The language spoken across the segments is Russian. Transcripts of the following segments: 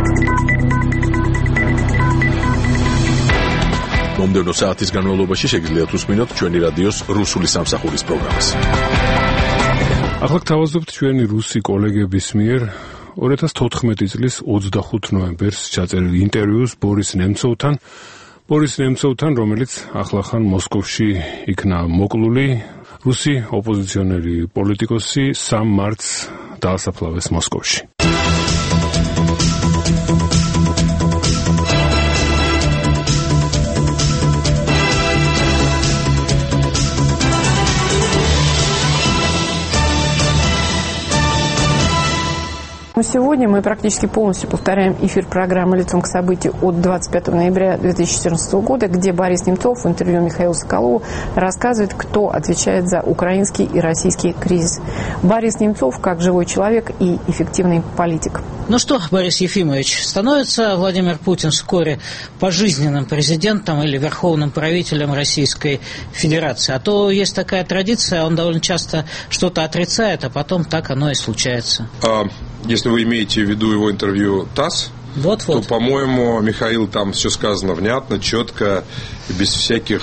მომდევნო საათის განმავლობაში შეგიძლიათ უსმინოთ ჩვენი რადიოს რუსული სამსახურის პროგრამას. ახლა გთავაზობთ ჩვენი რუსი კოლეგების მიერ 2014 წლის 25 ნოემბერს ჩაწერილ ინტერვიუს ბორის ნემცოვთან, რომელიც ახლახან მოსკოვში იქნა მოკლული. რუსი ოპოზიციონერი პოლიტიკოსი 3 მარტს დაასაფლავეს მოსკოვში. Сегодня мы практически полностью повторяем эфир программы «Лицом к событию» от 25 ноября 2014 года, где Борис Немцов в интервью Михаилу Соколову рассказывает, кто отвечает за украинский и российский кризис. Борис Немцов как живой человек и эффективный политик. Ну что, Борис Ефимович, становится Владимир Путин вскоре пожизненным президентом или верховным правителем Российской Федерации? А то есть такая традиция, он довольно часто что-то отрицает, а потом так оно и случается. Если вы имеете в виду его интервью ТАСС, то, по-моему, Михаил, там все сказано внятно, четко, без всяких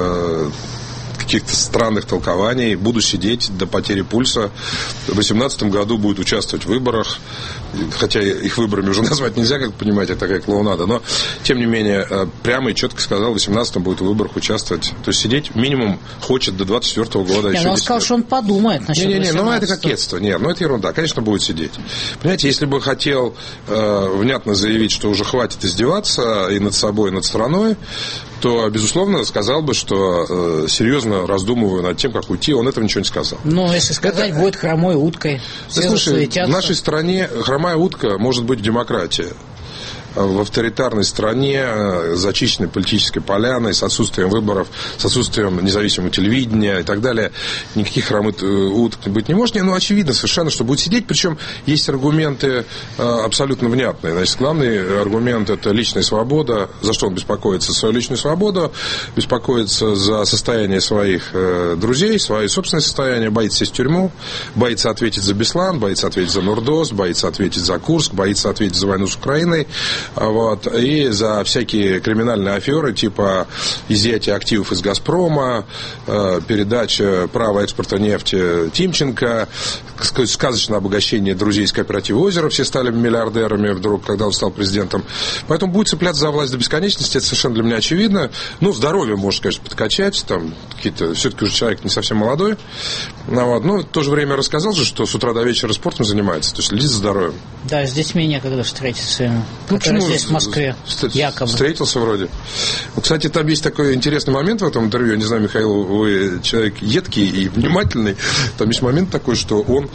каких-то странных толкований. Буду сидеть до потери пульса. В 2018 году будет участвовать в выборах. Хотя их выборами уже назвать нельзя, как вы понимаете, такая клоунада. Но, тем не менее, прямо и четко сказал, в 2018 будет в выборах участвовать. То есть сидеть минимум хочет до 2024 года. Нет, он сказал, что он подумает насчет 18. Ну это кокетство. Нет, ну это ерунда. Конечно, будет сидеть. Понимаете, если бы хотел внятно заявить, что уже хватит издеваться и над собой, и над страной, то, безусловно, сказал бы, что серьезно раздумываю над тем, как уйти. Он этого ничего не сказал. Ну, если сказать, будет хромой уткой. Да, слушай, в нашей стране хромая утка может быть в демократии. В авторитарной стране, зачищенной политической поляной, с отсутствием выборов, с отсутствием независимого телевидения и так далее, никаких хромых уток быть не может. Но очевидно совершенно, что будет сидеть. Причем есть аргументы абсолютно внятные. Значит, главный аргумент – это личная свобода. За что он беспокоится? За свою личную свободу, беспокоится за состояние своих друзей, свое собственное состояние, боится сесть в тюрьму, боится ответить за Беслан, боится ответить за Нурдос, боится ответить за Курск, боится ответить за войну с Украиной. Вот, и за всякие криминальные аферы, типа изъятия активов из «Газпрома», передача права экспорта нефти Тимченко, сказочное обогащение друзей из кооператива «Озеро», все стали миллиардерами вдруг, когда он стал президентом. Поэтому будет цепляться за власть до бесконечности, это совершенно для меня очевидно. Ну, здоровье может, конечно, подкачать, там какие-то, все-таки уже человек не совсем молодой. Вот, но в то же время рассказал же, что с утра до вечера спортом занимается, то есть следит за здоровьем. Да, с детьми некогда встретиться ему. Здесь, в Москве, якобы. Встретился вроде. Кстати, там есть такой интересный момент в этом интервью. Я не знаю, Михаил, вы человек едкий и внимательный. Там есть момент такой, что он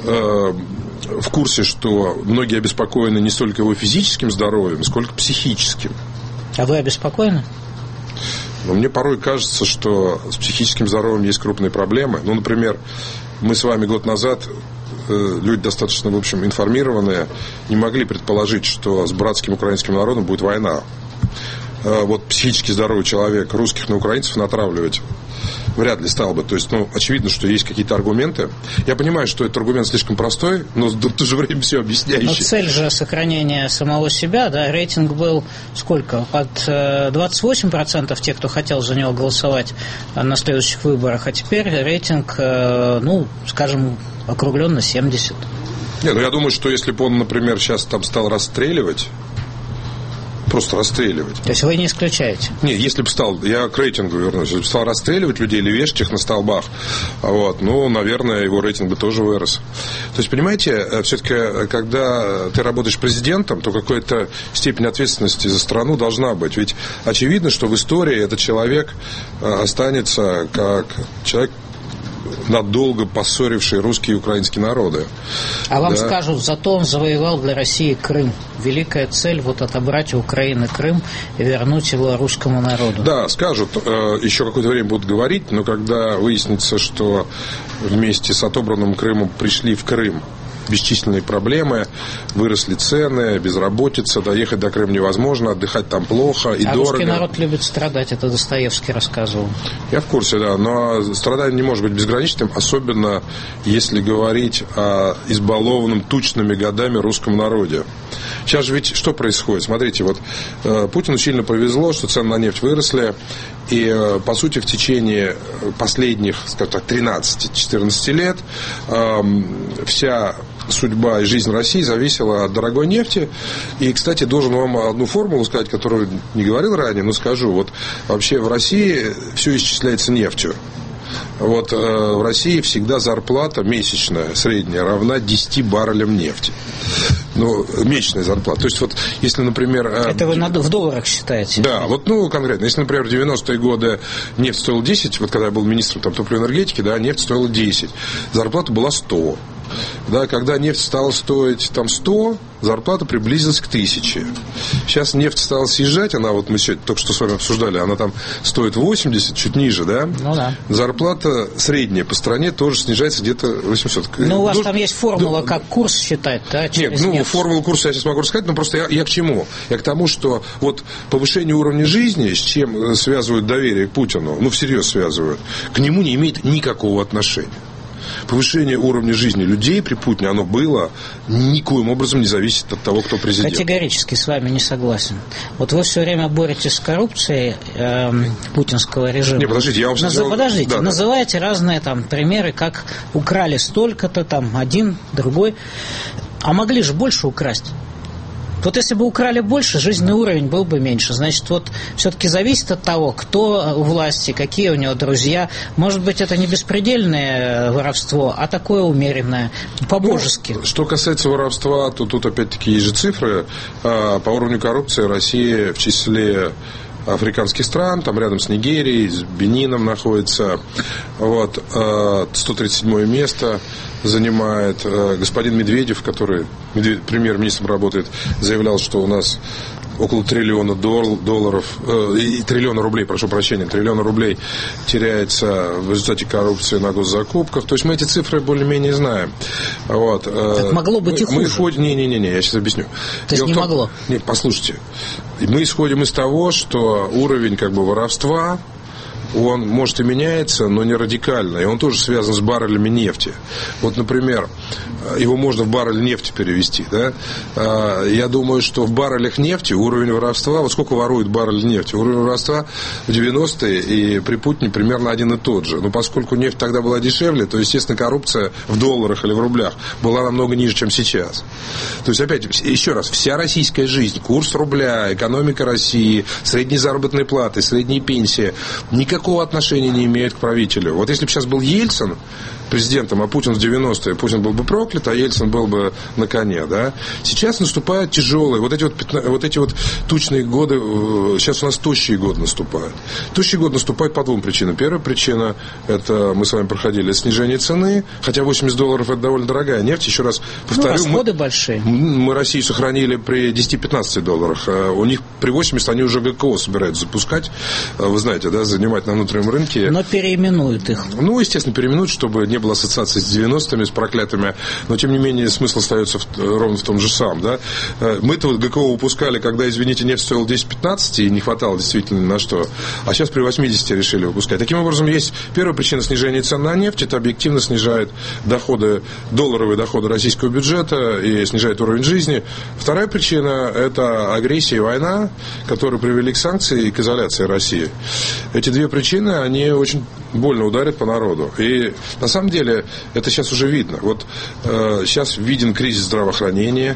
в курсе, что многие обеспокоены не столько его физическим здоровьем, сколько психическим. А вы обеспокоены? Но мне порой кажется, что с психическим здоровьем есть крупные проблемы. Ну, например, мы с вами год назад... люди достаточно, в общем, информированные, не могли предположить, что с братским украинским народом будет война. Вот психически здоровый человек русских на украинцев натравливать вряд ли стал бы. То есть, очевидно, что есть какие-то аргументы. Я понимаю, что этот аргумент слишком простой, но в то же время все объясняющий. Но цель же сохранения самого себя, да, рейтинг был сколько? Под 28% тех, кто хотел за него голосовать на следующих выборах, а теперь рейтинг, скажем, округленно 70. Нет, я думаю, что если бы он, например, сейчас там стал расстреливать, просто расстреливать. То есть вы не исключаете? Нет, если бы стал, я к рейтингу вернусь, если бы стал расстреливать людей или вешать их на столбах, наверное, его рейтинг бы тоже вырос. То есть, понимаете, все-таки, когда ты работаешь президентом, то какая-то степень ответственности за страну должна быть. Ведь очевидно, что в истории этот человек останется как человек, надолго поссорившие русские и украинские народы. А вам скажут, зато он завоевал для России Крым. Великая цель отобрать у Украины Крым и вернуть его русскому народу. Да, скажут, еще какое-то время будут говорить, но когда выяснится, что вместе с отобранным Крымом пришли в Крым бесчисленные проблемы, выросли цены, безработица, доехать до Крыма невозможно, отдыхать там плохо и дорого. Русский народ любит страдать, это Достоевский рассказывал. Я в курсе, да, но страдание не может быть безграничным, особенно если говорить о избалованном тучными годами русском народе. Сейчас же ведь что происходит? Смотрите, вот Путину сильно повезло, что цены на нефть выросли, и, по сути, в течение последних, скажем так, 13-14 лет вся судьба и жизнь России зависела от дорогой нефти. И, кстати, должен вам одну формулу сказать, которую не говорил ранее, но скажу. Вот вообще в России все исчисляется нефтью. Вот в России всегда зарплата месячная, средняя, равна 10 баррелям нефти. Ну, месячная зарплата. То есть, вот, если, например... Это вы в долларах считаете? Да, вот, ну, конкретно. Если, например, в 90-е годы нефть стоила 10, вот когда я был министром топливной энергетики, да, нефть стоила 10. Зарплата была 100. Да, когда нефть стала стоить там 100, зарплата приблизилась к 1000. Сейчас нефть стала съезжать, она вот мы сегодня только что с вами обсуждали, она там стоит 80, чуть ниже, да? Ну да. Зарплата средняя по стране тоже снижается где-то 800. Ну, у вас там есть формула, как курс считать, да? Нет, ну, формулу курса я сейчас могу рассказать, но просто я к чему? Я к тому, что вот повышение уровня жизни, с чем связывают доверие к Путину, ну, всерьез связывают, к нему не имеет никакого отношения. Повышение уровня жизни людей при Путине, оно было, никоим образом не зависит от того, кто президент. Категорически с вами не согласен. Вот вы все время боретесь с коррупцией путинского режима. Не, подождите, я вам сейчас... Подождите, да, называете разные там примеры, как украли столько-то, там, один, другой. А могли же больше украсть. Вот если бы украли больше, жизненный уровень был бы меньше. Значит, вот все-таки зависит от того, кто у власти, какие у него друзья. Может быть, это не беспредельное воровство, а такое умеренное, по-божески. Ну, что касается воровства, то тут опять-таки есть же цифры. По уровню коррупции Россия в числе африканских стран, там рядом с Нигерией, с Бенином находится. Вот, 137 место занимает. Господин Медведев, который премьер-министром работает, заявлял, что у нас около триллиона рублей, прошу прощения, триллиона рублей теряется в результате коррупции на госзакупках. То есть мы эти цифры более-менее знаем. Вот. Так могло быть и хуже. Не, я сейчас объясню. То есть не могло? Нет, послушайте. Мы исходим из того, что уровень как бы воровства, он, может, и меняется, но не радикально. И он тоже связан с баррелями нефти. Вот, например, его можно в баррель нефти перевести. Да? Я думаю, что в баррелях нефти уровень воровства... Вот сколько ворует баррель нефти? Уровень воровства в 90-е и при Путине примерно один и тот же. Но поскольку нефть тогда была дешевле, то, естественно, коррупция в долларах или в рублях была намного ниже, чем сейчас. То есть, опять, еще раз, вся российская жизнь, курс рубля, экономика России, средние заработные платы, средние пенсии, никакого отношения не имеет к правителю. Вот если бы сейчас был Ельцин президентом, а Путин в 90-е, Путин был бы проклят, а Ельцин был бы на коне, да? Сейчас наступают тяжелые, вот эти вот тучные годы, сейчас у нас тощие годы наступают. Тощие годы наступают по двум причинам. Первая причина, это мы с вами проходили, снижение цены, хотя $80 это довольно дорогая нефть, еще раз повторю. Расходы большие. Мы Россию сохранили при $10-15, у них при 80 они уже ГКО собираются запускать, вы знаете, да, занимать на внутреннем рынке. Но переименуют их. Ну, естественно, переименуют, чтобы не было ассоциации с 90-ми, с проклятыми, но, тем не менее, смысл остается ровно в том же самом, да. Мы-то вот ГКО выпускали, когда, извините, нефть стоила 10-15, и не хватало действительно ни на что, а сейчас при 80 решили выпускать. Таким образом, есть первая причина снижения цен на нефть, это объективно снижает долларовые доходы российского бюджета и снижает уровень жизни. Вторая причина – это агрессия и война, которые привели к санкциям и к изоляции России. Эти две причины, они очень больно ударят по народу. И на самом деле это сейчас уже видно. Вот сейчас виден кризис здравоохранения.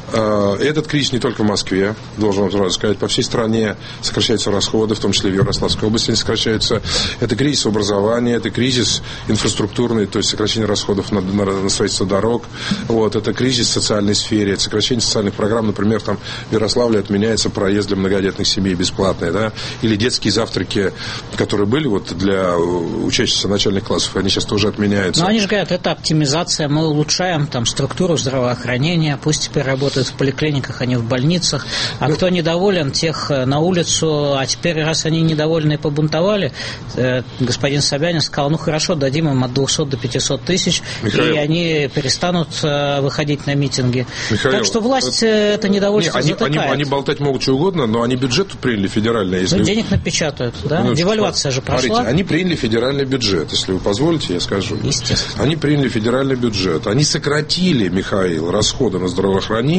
Этот кризис не только в Москве, должен вам сразу сказать, по всей стране сокращаются расходы, в том числе в Ярославской области они сокращаются. Это кризис образования, это кризис инфраструктурный, то есть сокращение расходов на строительство дорог. Вот, это кризис в социальной сфере, это сокращение социальных программ. Например, там в Ярославле отменяется проезд для многодетных семей бесплатный, да? Или детские завтраки, которые были вот для учащихся начальных классов, они сейчас тоже отменяются. Но они же говорят, это оптимизация, мы улучшаем там структуру здравоохранения, пусть теперь работают в поликлиниках, а не в больницах. А кто недоволен, тех на улицу. А теперь, раз они недовольны и побунтовали, господин Собянин сказал, ну хорошо, дадим им от 200 до 500 тысяч, Михаил, и они перестанут выходить на митинги. Михаил, так что власть это недовольство затыкает. Они болтать могут что угодно, но они бюджет приняли федеральный. Если... денег напечатают, да? Ну, девальвация же прошла. Смотрите, они приняли федеральный бюджет, если вы позволите, я скажу. Естественно. Они приняли федеральный бюджет. Они сократили, Михаил, расходы на здравоохранение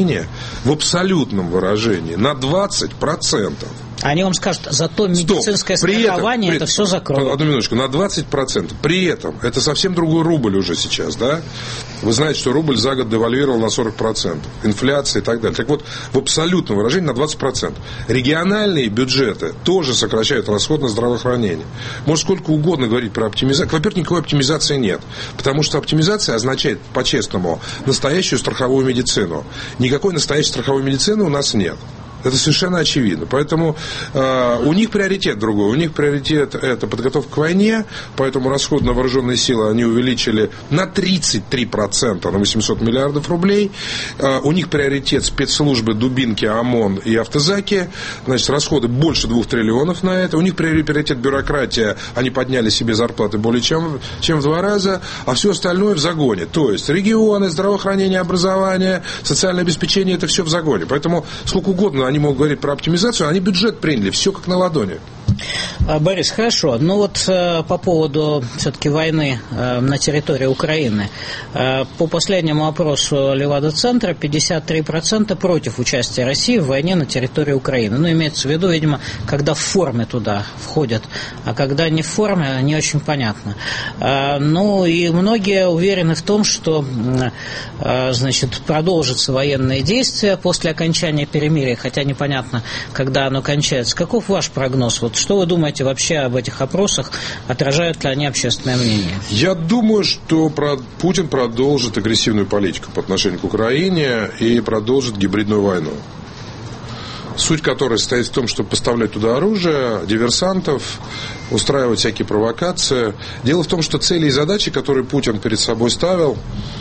населения в абсолютном выражении на 20%. Они вам скажут, зато медицинское страхование это все закроет. Одну минуточку, на 20%. При этом это совсем другой рубль уже сейчас, да? Вы знаете, что рубль за год девальвировал на 40%. Инфляция и так далее. Так вот, в абсолютном выражении на 20%. Региональные бюджеты тоже сокращают расход на здравоохранение. Может, сколько угодно говорить про оптимизацию. Во-первых, никакой оптимизации нет. Потому что оптимизация означает, по-честному, настоящую страховую медицину. Никакой настоящей страховой медицины у нас нет. Это совершенно очевидно. Поэтому у них приоритет другой. У них приоритет – это подготовка к войне. Поэтому расход на вооруженные силы они увеличили на 33%, на 800 миллиардов рублей. У них приоритет спецслужбы, дубинки, ОМОН и автозаки. Значит, расходы больше 2 триллионов на это. У них приоритет бюрократия. Они подняли себе зарплаты более чем в 2 раза. А все остальное в загоне. То есть регионы, здравоохранение, образование, социальное обеспечение – это все в загоне. Поэтому сколько угодно они могут говорить про оптимизацию, они бюджет приняли, все как на ладони. Борис, хорошо. Ну вот по поводу все-таки войны на территории Украины. По последнему опросу Левада-центра 53% против участия России в войне на территории Украины. Ну, имеется в виду, видимо, когда в форме туда входят, а когда не в форме, не очень понятно. Ну, и многие уверены в том, что, значит, продолжатся военные действия после окончания перемирия, хотя непонятно, когда оно кончается. Каков ваш прогноз? Вот что вы думаете вообще об этих опросах? Отражают ли они общественное мнение? Я думаю, что Путин продолжит агрессивную политику по отношению к Украине и продолжит гибридную войну. Суть которой состоит в том, чтобы поставлять туда оружие, диверсантов, устраивать всякие провокации. Дело в том, что цели и задачи, которые Путин перед собой ставил,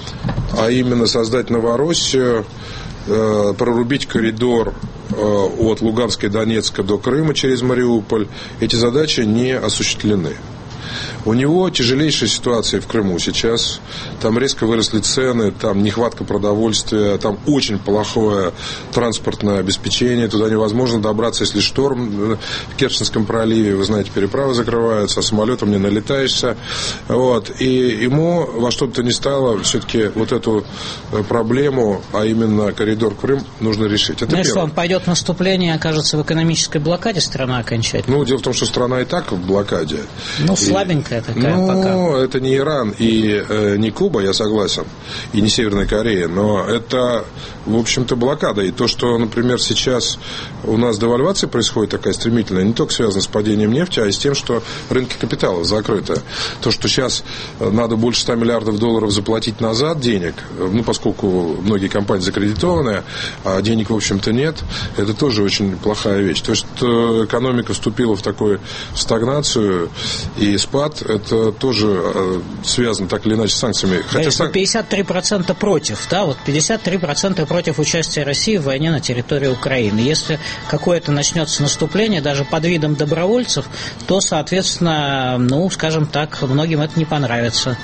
а именно создать Новороссию, прорубить коридор от Луганска и Донецка до Крыма через Мариуполь, эти задачи не осуществлены. У него тяжелейшая ситуация в Крыму сейчас. Там резко выросли цены, там нехватка продовольствия, там очень плохое транспортное обеспечение. Туда невозможно добраться, если шторм в Керченском проливе. Вы знаете, переправы закрываются, а самолетом не налетаешься. Вот. И ему во что бы то ни стало все-таки вот эту проблему, а именно коридор Крым, нужно решить. Это что, он пойдет в наступление, окажется в экономической блокаде страна окончательно? Ну, дело в том, что страна и так в блокаде. Ну, слабенькая такая пока. Ну, это не Иран и не Куба, я согласен, и не Северная Корея, но это, в общем-то, блокада. И то, что, например, сейчас у нас девальвация происходит такая стремительная, не только связано с падением нефти, а и с тем, что рынки капитала закрыты. То, что сейчас надо больше 100 миллиардов долларов заплатить назад денег, ну, поскольку многие компании закредитованы, а денег, в общем-то, нет, это тоже очень плохая вещь. То, что экономика вступила в такую стагнацию и спад, это тоже связано так или иначе с санкциями. Хотя 53% против, да, вот 53% против участия России в войне на территории Украины. Если какое-то начнется наступление, даже под видом добровольцев, то, соответственно, ну, скажем так, многим это не понравится.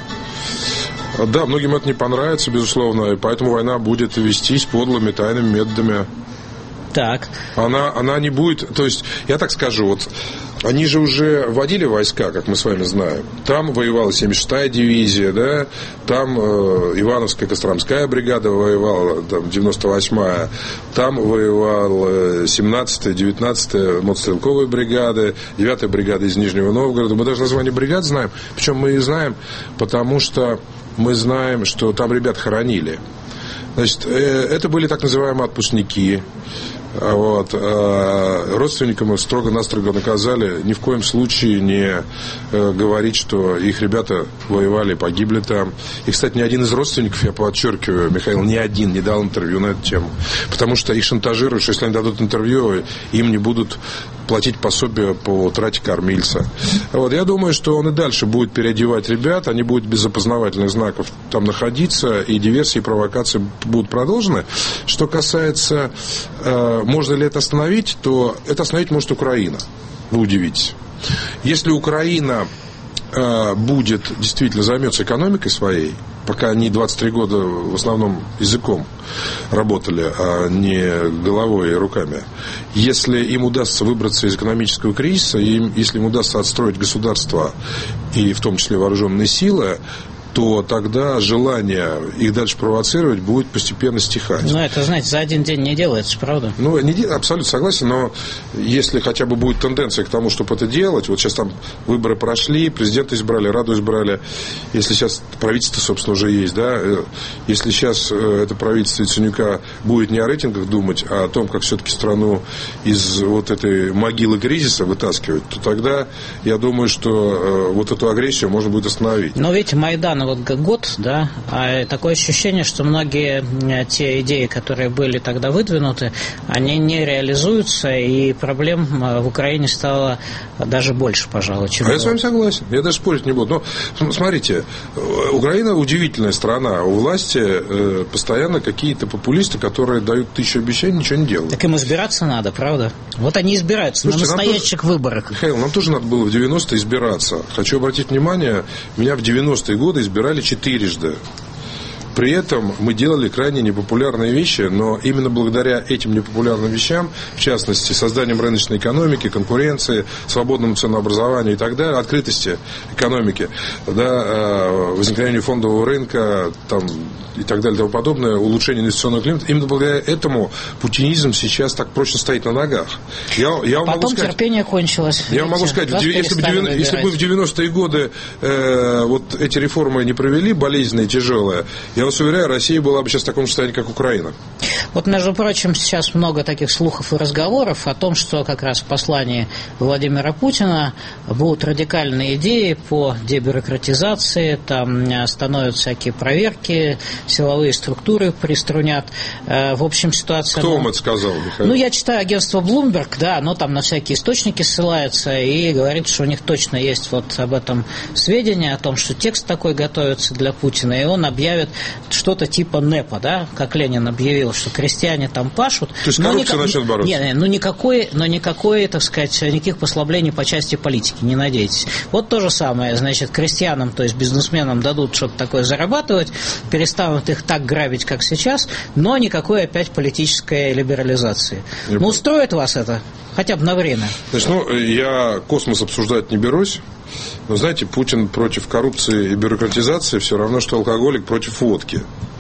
Да, многим это не понравится, безусловно, и поэтому война будет вестись подлыми тайными методами. Так. Она не будет, то есть, я так скажу, вот они же уже вводили войска, как мы с вами знаем. Там воевала 76-я дивизия, да, там Ивановская Костромская бригада воевала, там 98-я, там воевала 17-я, 19-я мотострелковые бригады, 9-я бригада из Нижнего Новгорода. Мы даже название бригад знаем, причем мы их знаем, потому что мы знаем, что там ребят хоронили. Значит, это были так называемые отпускники. Вот. Родственникам их строго-настрого наказали ни в коем случае не говорить, что их ребята воевали, погибли там. И, кстати, ни один из родственников, я подчеркиваю, Михаил, ни один не дал интервью на эту тему. Потому что их шантажируют, что если они дадут интервью, им не будут платить пособие по трате кормильца. Вот. Я думаю, что он и дальше будет переодевать ребят, они будут без опознавательных знаков там находиться, и диверсии и провокации будут продолжены. Что касается, можно ли это остановить, то это остановить может Украина. Вы удивитесь. Если Украина будет, действительно займется экономикой своей, пока они 23 года в основном языком работали, а не головой и руками. Если им удастся выбраться из экономического кризиса, если им удастся отстроить государство, и в том числе вооруженные силы, то тогда желание их дальше провоцировать будет постепенно стихать. Ну, это, знаете, за один день не делается, правда? Ну, абсолютно согласен, но если хотя бы будет тенденция к тому, чтобы это делать, вот сейчас там выборы прошли, президента избрали, Раду избрали, если сейчас правительство, собственно, уже есть, да, если сейчас это правительство Яценюка будет не о рейтингах думать, а о том, как все-таки страну из вот этой могилы кризиса вытаскивать, то тогда я думаю, что вот эту агрессию можно будет остановить. Но видите, Майдан вот год, да, а такое ощущение, что многие те идеи, которые были тогда выдвинуты, они не реализуются, и проблем в Украине стало даже больше, пожалуй, чем я с вами согласен, я даже спорить не буду. Но смотрите, Украина удивительная страна, у власти постоянно какие-то популисты, которые дают 1000 обещаний, ничего не делают. Так им избираться надо, правда? Вот они избираются. Слушайте, на настоящих выборах. Михаил, нам тоже надо было в 90-е избираться. Хочу обратить внимание, меня в 90-е годы избирали 4-жды. При этом мы делали крайне непопулярные вещи, но именно благодаря этим непопулярным вещам, в частности, созданием рыночной экономики, конкуренции, свободному ценообразованию и так далее, открытости экономики, да, возникновению фондового рынка там, и так далее и тому подобное, улучшение инвестиционного климата, именно благодаря этому путинизм сейчас так прочно стоит на ногах. Потом терпение кончилось. Я могу сказать, если бы в 90-е годы вот эти реформы не провели, болезненные, тяжелые, я вас уверяю, Россия была бы сейчас в таком состоянии, как Украина. Вот, между прочим, сейчас много таких слухов и разговоров о том, что как раз в послании Владимира Путина будут радикальные идеи по дебюрократизации, там становятся всякие проверки, силовые структуры приструнят. В общем, ситуация... Кто вам это сказал, Михаил? Ну, я читаю агентство Bloomberg, да, оно там на всякие источники ссылается и говорит, что у них точно есть вот об этом сведения, о том, что текст такой готовится для Путина, и он объявит что-то типа НЭПа, да, как Ленин объявил, что крестьяне там пашут. То есть коррупция начнет бороться? Нет, никакой, так сказать, никаких послаблений по части политики, не надейтесь. Вот то же самое, значит, крестьянам, то есть бизнесменам дадут что-то такое зарабатывать, перестанут их так грабить, как сейчас, но никакой опять политической либерализации. Ну, устроит вас это? Хотя бы на время. Значит, я космос обсуждать не берусь. Но, знаете, Путин против коррупции и бюрократизации все равно, что алкоголик против водки.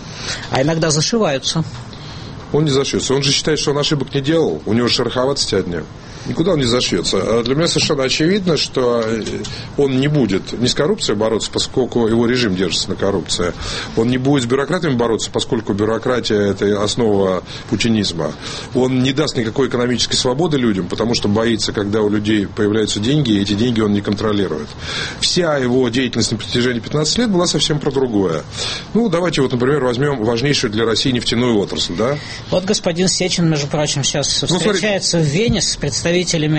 А иногда зашиваются. Он не зашьется. Он же считает, что он ошибок не делал. У него шероховатости одни. Никуда он не зашьется. А для меня совершенно очевидно, что он не будет ни с коррупцией бороться, поскольку его режим держится на коррупции. Он не будет с бюрократами бороться, поскольку бюрократия – это основа путинизма. Он не даст никакой экономической свободы людям, потому что боится, когда у людей появляются деньги, и эти деньги он не контролирует. Вся его деятельность на протяжении 15 лет была совсем про другое. Ну, давайте вот, например, возьмем важнейшую для России нефтяную отрасль, да? Вот господин Сечин, между прочим, сейчас встречается в Вене с представителями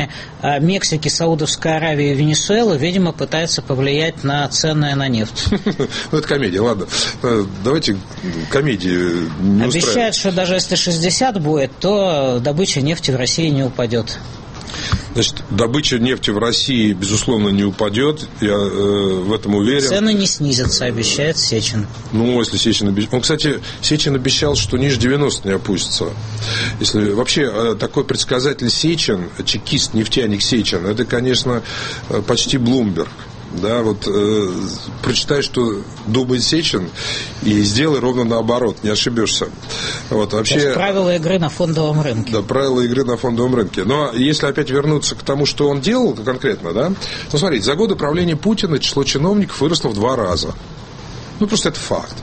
Мексики, Саудовской Аравии и Венесуэлы, видимо, пытается повлиять на цены на нефть. Ну, это комедия, ладно. Давайте комедии не устраивать. Обещают, что даже если 60 будет, то добыча нефти в России не упадет. Значит, добыча нефти в России, безусловно, не упадет. Я в этом уверен. Цены не снизятся, обещает Сечин. Ну, если Сечин обещал... Кстати, Сечин обещал, что ниже 90 не опустится. Если вообще такой предсказатель Сечин, чекист, нефтяник Сечин, это, конечно, почти Bloomberg. Да, вот прочитай, что думает Сечин, и сделай ровно наоборот, не ошибешься. Вот, вообще, то есть правила игры на фондовом рынке. Да, правила игры на фондовом рынке. Но если опять вернуться к тому, что он делал конкретно, да, ну, смотрите, за годы правления Путина число чиновников выросло в 2 раза. Ну, просто это факт.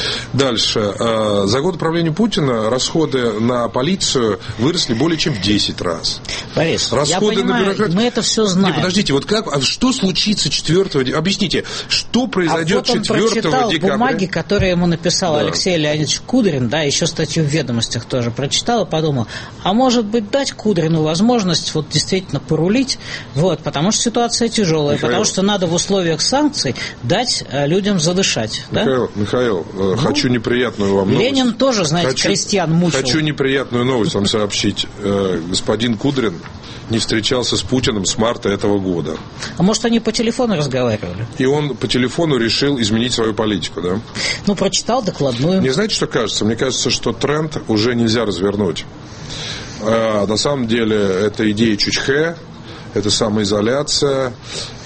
Дальше. За годы правления Путина расходы на полицию выросли более чем в 10 раз. Борис, расходы я понимаю, на бюрократию... мы это все знаем. Не, подождите, вот как, что случится 4 объясните, что произойдет 4 декабря? Он прочитал бумаги, которые ему написал Алексей Леонидович Кудрин, да, еще статью в «Ведомостях» тоже прочитал и подумал, а может быть дать Кудрину возможность вот действительно порулить, вот, потому что ситуация тяжелая, потому что надо в условиях санкций дать людям задышать. Михаил, хочу неприятную вам новость. Ленин тоже, знаете, крестьян мучил. Хочу неприятную новость вам сообщить. Господин Кудрин не встречался с Путиным с марта этого года. А может, они по телефону разговаривали? И он по телефону решил изменить свою политику, да? Ну, прочитал докладную. Мне знаете, что кажется? Мне кажется, что тренд уже нельзя развернуть. На самом деле, это идея Чучхе. это самоизоляция,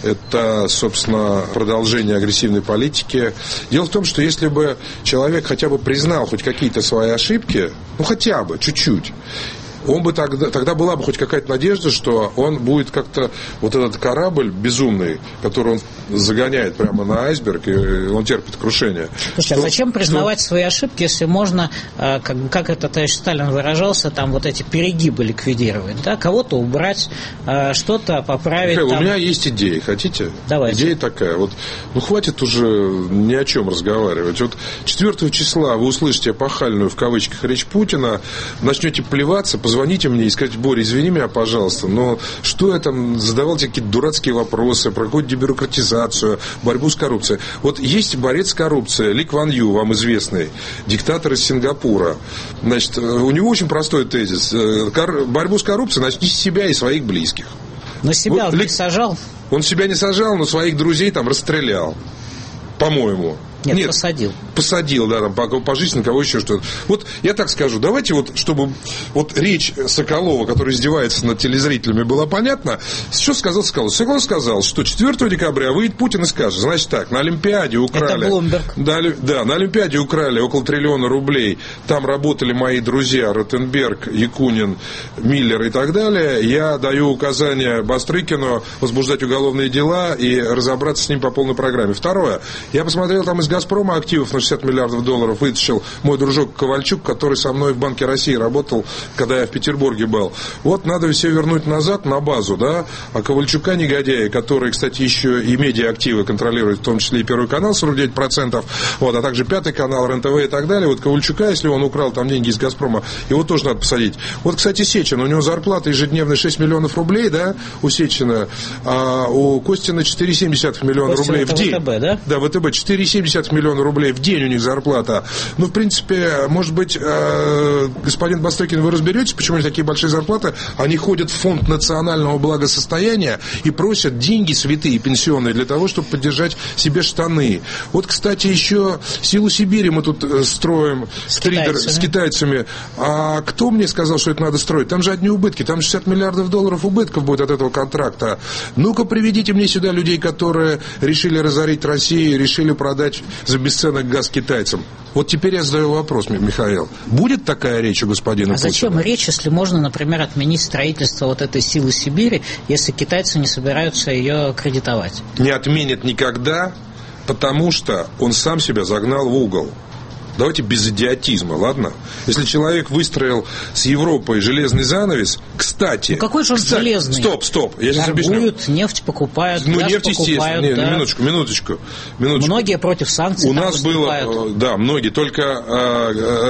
это, собственно, продолжение агрессивной политики. Дело в том, что если бы человек хотя бы признал хоть какие-то свои ошибки, ну хотя бы чуть-чуть, он бы тогда была бы хоть какая-то надежда, что он будет как-то вот этот корабль безумный, который он загоняет прямо на айсберг, и он терпит крушение. Слушайте, а зачем признавать свои ошибки, если можно, как это товарищ Сталин выражался, там вот эти перегибы ликвидировать, да, кого-то убрать, что-то поправить. Михаил, там... у меня есть идея, хотите? Давайте. Идея такая, вот, ну хватит уже ни о чем разговаривать. Вот 4 числа вы услышите эпохальную, в кавычках, речь Путина, начнете плеваться, позвоните мне и скажите: Боря, извини меня, пожалуйста, но что я там задавал тебе какие-то дурацкие вопросы про какую-то дебюрократизацию, борьбу с коррупцией. Вот есть борец с коррупцией, Ли Кван Ю, вам известный, диктатор из Сингапура. Значит, у него очень простой тезис: борьбу с коррупцией начните с себя и своих близких. Но себя вот, он не сажал? Он себя не сажал, но своих друзей там расстрелял, по-моему. Нет, посадил. Посадил, да, там, пожизненно, кого еще что-то. Вот я так скажу, давайте вот, чтобы вот речь Соколова, который издевается над телезрителями, была понятна. Что сказал Соколов? Соколов сказал, что 4 декабря выйдет Путин и скажет: значит так, на Олимпиаде украли... Это Блумберг. Да, на Олимпиаде украли около 1 триллиона рублей. Там работали мои друзья Ротенберг, Якунин, Миллер и так далее. Я даю указания Бастрыкину возбуждать уголовные дела и разобраться с ним по полной программе. Второе. Я посмотрел там из «Газпрома» активов на 60 миллиардов долларов вытащил мой дружок Ковальчук, который со мной в Банке России работал, когда я в Петербурге был. Вот надо все вернуть назад на базу, да, а Ковальчука, негодяя, который, кстати, еще и медиа-активы контролирует, в том числе и Первый канал 49%, вот, а также Пятый канал, РЕН-ТВ и так далее. Вот Ковальчука, если он украл там деньги из «Газпрома», его тоже надо посадить. Вот, кстати, Сечин, у него зарплата ежедневная 6 миллионов рублей, да, у Сечина, а у Костина 4,7 миллиона рублей в день. ВТБ, да? Да, ВТБ 4,7 миллиона рублей в день у них зарплата. Ну, в принципе, может быть, господин Бастрыкин, вы разберетесь, почему у них такие большие зарплаты? Они ходят в фонд национального благосостояния и просят деньги святые пенсионные для того, чтобы поддержать себе штаны. Вот, кстати, еще «Силу Сибири» мы тут строим с китайцами. А кто мне сказал, что это надо строить? Там же одни убытки, там 60 миллиардов долларов убытков будет от этого контракта. Ну-ка, приведите мне сюда людей, которые решили разорить Россию, решили продать за бесценок газ китайцам. Вот теперь я задаю вопрос, Михаил. Будет такая речь у господина Путина? А зачем речь, если можно, например, отменить строительство вот этой «Силы Сибири», если китайцы не собираются ее кредитовать? Не отменят никогда, потому что он сам себя загнал в угол. Давайте без идиотизма, ладно? Если человек выстроил с Европой железный занавес, кстати... Ну какой же он железный? Стоп, я сейчас объясню. Торгуют, нефть покупают, ну, газ нефть, покупают. Естественно. Да. Минуточку. Многие против санкций. У нас было... Да, многие. Только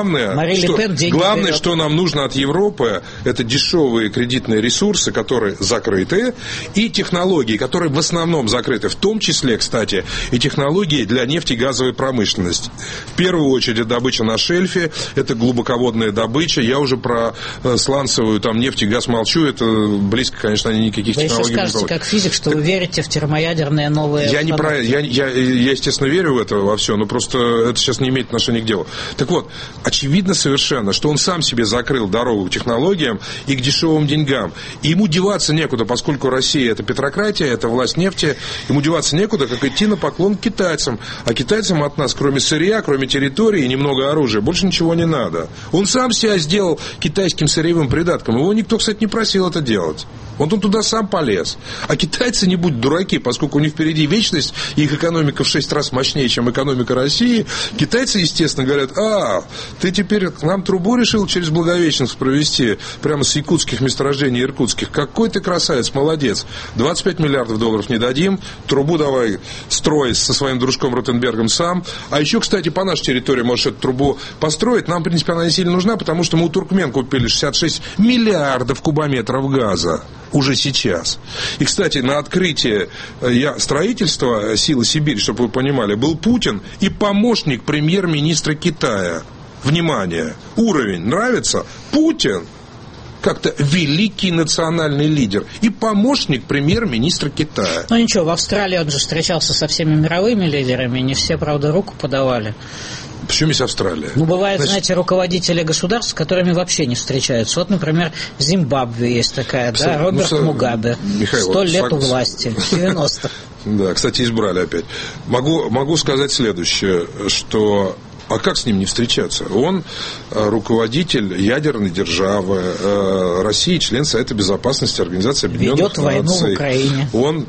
главное, что нам нужно от Европы, это дешевые кредитные ресурсы, которые закрыты, и технологии, которые в основном закрыты. В том числе, кстати, и технологии для нефтегазовой промышленности. В первую очередь добыча на шельфе, это глубоководная добыча. Я уже про сланцевую там нефть и газ молчу, это близко, конечно, они никаких технологий не скажете, делают. как физик, что вы верите в термоядерные новые... Я, естественно, верю в это во все, но просто это сейчас не имеет отношения к делу. Так вот, очевидно совершенно, что он сам себе закрыл дорогу к технологиям и к дешевым деньгам. И ему деваться некуда, поскольку Россия — это петрократия, это власть нефти, ему деваться некуда, как идти на поклон к китайцам. А китайцам от нас, кроме сырья, кроме территории и немного оружия, больше ничего не надо. Он сам себя сделал китайским сырьевым придатком. Его никто, кстати, не просил это делать. Вот он туда сам полез. А китайцы не будут дураки, поскольку у них впереди вечность, и их экономика в 6 раз мощнее, чем экономика России. Китайцы, естественно, говорят: ты теперь к нам трубу решил через Благовещенск провести, прямо с якутских месторождений иркутских. Какой ты красавец, молодец. 25 миллиардов долларов не дадим, трубу давай строй со своим дружком Ротенбергом сам. А еще, кстати, по нашей территории можешь эту трубу построить. Нам, в принципе, она не сильно нужна, потому что мы у туркмен купили 66 миллиардов кубометров газа. Уже сейчас. И, кстати, на открытии строительства «Силы Сибири», чтобы вы понимали, был Путин и помощник премьер-министра Китая. Внимание! Уровень нравится? Путин как-то великий национальный лидер и помощник премьер-министра Китая. Ну ничего, в Австралии он же встречался со всеми мировыми лидерами, не все, правда, руку подавали. Почему есть Австралия? Ну, бывают, знаете, руководители государств, с которыми вообще не встречаются. Вот, например, Зимбабве есть такая, да, Роберт Мугабе. 100 лет у власти, 90-х. Да, кстати, избрали опять. Могу сказать следующее, что... А как с ним не встречаться? Он руководитель ядерной державы России, член Совета Безопасности Организации Объединенных Наций. Ведет войну в Украине. Он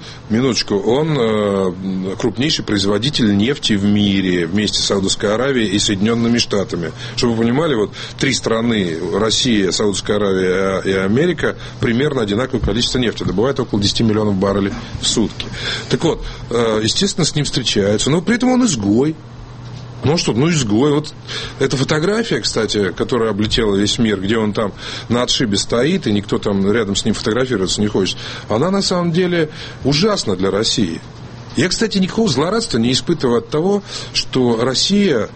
крупнейший производитель нефти в мире вместе с Саудовской Аравией и Соединенными Штатами. Чтобы вы понимали, вот 3 страны, Россия, Саудовская Аравия и Америка, примерно одинаковое количество нефти. Добывают около 10 миллионов баррелей в сутки. Так вот, естественно, с ним встречаются. Но при этом он изгой. Ну что, изгой. Вот эта фотография, кстати, которая облетела весь мир, где он там на отшибе стоит, и никто там рядом с ним фотографироваться не хочет, она на самом деле ужасна для России. Я, кстати, никакого злорадства не испытываю от того, что Россия...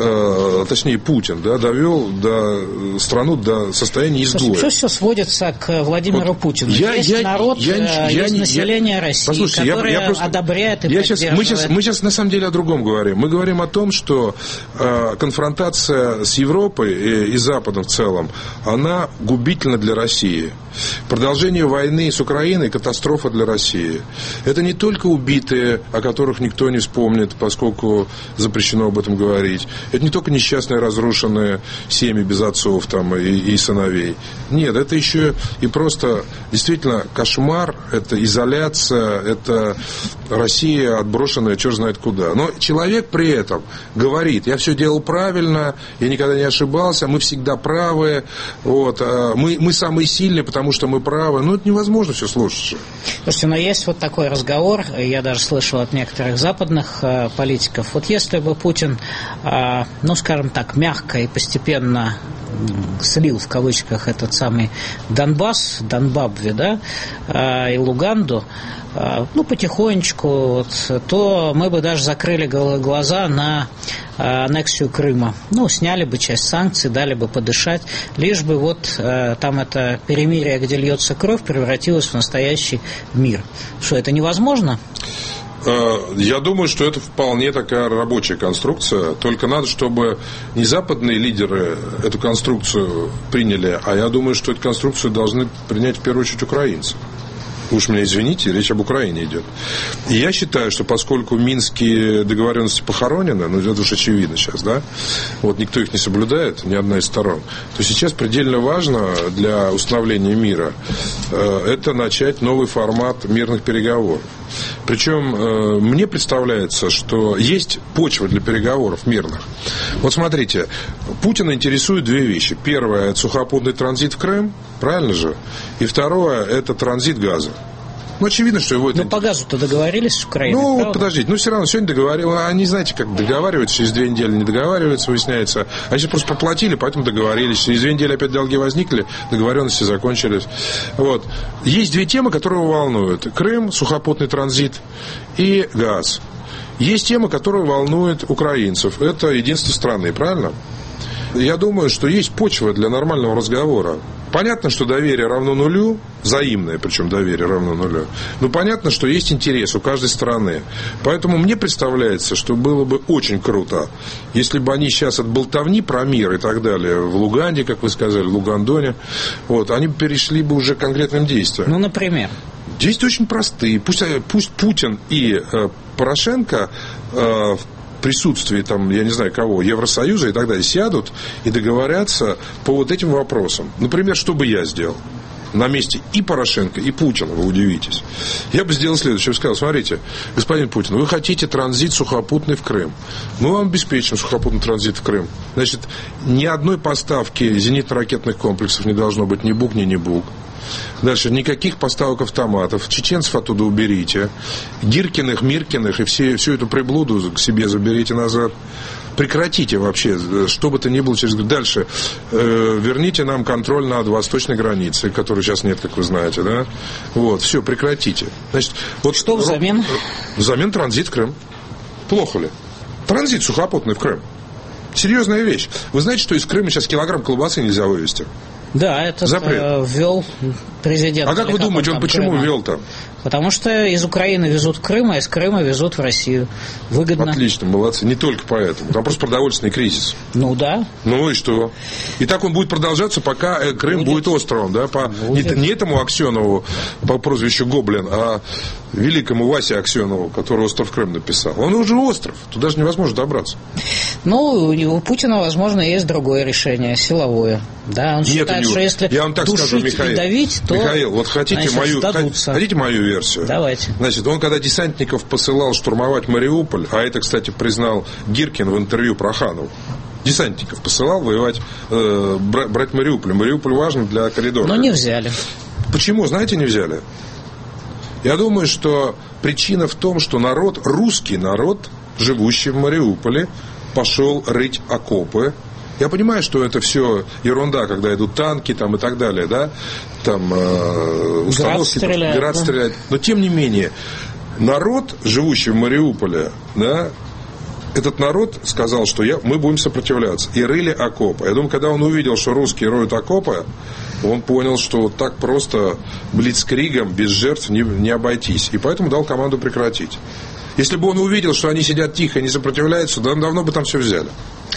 точнее Путин, да, довел страну до состояния изгоя. Что все сводится к Владимиру Путину? Есть народ, есть население России, которое одобряет и поддерживает. Мы сейчас на самом деле о другом говорим. Мы говорим о том, что конфронтация с Европой и Западом в целом, она губительна для России. Продолжение войны с Украиной – катастрофа для России. Это не только убитые, о которых никто не вспомнит, поскольку запрещено об этом говорить. Это не только несчастные, разрушенные семьи без отцов там, и сыновей. Нет, это еще и просто действительно кошмар, это изоляция, это Россия, отброшенная черт знает куда. Но человек при этом говорит: я все делал правильно, я никогда не ошибался, мы всегда правы, вот, мы самые сильные, потому что мы правы. Ну, это невозможно все слушать. Слушайте, но есть вот такой разговор, я даже слышал от некоторых западных политиков. Вот если бы Путин, скажем так, мягко и постепенно слил в кавычках этот самый Донбасс, Донбабве, да, и Луганду, потихонечку, вот, то мы бы даже закрыли глаза на аннексию Крыма. Сняли бы часть санкций, дали бы подышать, лишь бы вот там это перемирие, где льется кровь, превратилось в настоящий мир. Что, это невозможно? Я думаю, что это вполне такая рабочая конструкция. Только надо, чтобы не западные лидеры эту конструкцию приняли, а я думаю, что эту конструкцию должны принять в первую очередь украинцы. Уж меня извините, речь об Украине идет. И я считаю, что поскольку минские договоренности похоронены, это уж очевидно сейчас, да, вот никто их не соблюдает, ни одна из сторон, то сейчас предельно важно для установления мира это начать новый формат мирных переговоров. Причем мне представляется, что есть почва для переговоров мирных. Вот смотрите, Путина интересуют 2 вещи. Первое – это сухопутный транзит в Крым, правильно же? И второе – это транзит газа. Очевидно, что его это... по газу-то договорились с Украиной, правда? Подождите, все равно сегодня договаривались. Они, знаете, как договариваются, через 2 недели не договариваются, выясняется. Они сейчас просто проплатили, поэтому договорились. Через 2 недели опять долги возникли, договоренности закончились. Вот. Есть 2 темы, которые его волнуют. Крым, сухопутный транзит и газ. Есть тема, которая волнует украинцев. Это единство страны, правильно? Я думаю, что есть почва для нормального разговора. Понятно, что доверие равно нулю, взаимное, причем доверие равно нулю. Но понятно, что есть интерес у каждой стороны. Поэтому мне представляется, что было бы очень круто, если бы они сейчас от болтовни про мир и так далее, в Луганде, как вы сказали, в Лугандоне, вот, они перешли бы уже к конкретным действиям. Например? Действия очень простые. Пусть Путин и Порошенко в присутствии, я не знаю кого, Евросоюза и так далее, сядут и договорятся по вот этим вопросам. Например, что бы я сделал на месте и Порошенко, и Путина, вы удивитесь. Я бы сделал следующее. Я бы сказал: смотрите, господин Путин, вы хотите транзит сухопутный в Крым. Мы вам обеспечим сухопутный транзит в Крым. Значит, ни одной поставки зенитно-ракетных комплексов не должно быть, ни бук, ни не бук. Дальше, никаких поставок автоматов. Чеченцев оттуда уберите. Гиркиных, Миркиных и всю эту приблуду к себе заберите назад. Прекратите вообще, что бы то ни было через... Дальше, верните нам контроль над восточной границей, которой сейчас нет, как вы знаете, да? Вот, все, прекратите. Значит, вот что взамен? Взамен транзит в Крым. Плохо ли? Транзит сухопутный в Крым. Серьезная вещь. Вы знаете, что из Крыма сейчас килограмм колбасы нельзя вывезти? Да, это ввел президент. А как вы думаете, он почему ввел-то? Потому что из Украины везут в Крым, а из Крыма везут в Россию. Выгодно. Отлично, молодцы. Не только поэтому. Там просто продовольственный кризис. Ну да. Ну и что? И так он будет продолжаться, пока Крым будет островом, да? Не этому Аксенову по прозвищу Гоблин, а великому Васе Аксенову, который «Остров Крым» написал. Он уже остров. Туда же невозможно добраться. Ну, у Путина, возможно, есть другое решение, силовое. Да, он считает, что если я вам так душить скажу, Михаил, и давить, то Михаил, вот хотите мою версию? Давайте. Значит, он когда десантников посылал штурмовать Мариуполь, а это, кстати, признал Гиркин в интервью Проханову, десантников посылал воевать, брать Мариуполь. Мариуполь важен для коридора. Но не взяли. Почему, знаете, не взяли? Я думаю, что причина в том, что народ, русский народ, живущий в Мариуполе, пошел рыть окопы. Я понимаю, что это все ерунда, когда идут танки там, и так далее, да, там установки, град стреляет. Но тем не менее, народ, живущий в Мариуполе, да, этот народ сказал, что мы будем сопротивляться. И рыли окопы. Я думаю, когда он увидел, что русские роют окопы, он понял, что вот так просто блицкригом, без жертв не обойтись. И поэтому дал команду прекратить. Если бы он увидел, что они сидят тихо и не сопротивляются, давно бы там все взяли.